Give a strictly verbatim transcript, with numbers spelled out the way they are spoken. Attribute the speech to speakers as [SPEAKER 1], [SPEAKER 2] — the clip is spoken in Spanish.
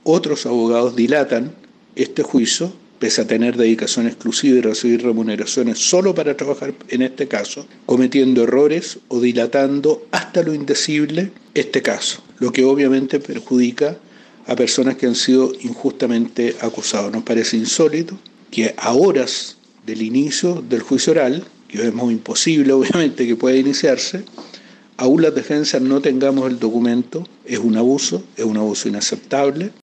[SPEAKER 1] Otros abogados dilatan este juicio, pese a tener dedicación exclusiva y recibir remuneraciones solo para trabajar en este caso, cometiendo errores o dilatando hasta lo indecible este caso, lo que obviamente perjudica a personas que han sido injustamente acusadas. Nos parece insólito que a horas del inicio del juicio oral, que vemos imposible obviamente que pueda iniciarse, aún las defensas no tengamos el documento. Es un abuso, es un abuso inaceptable.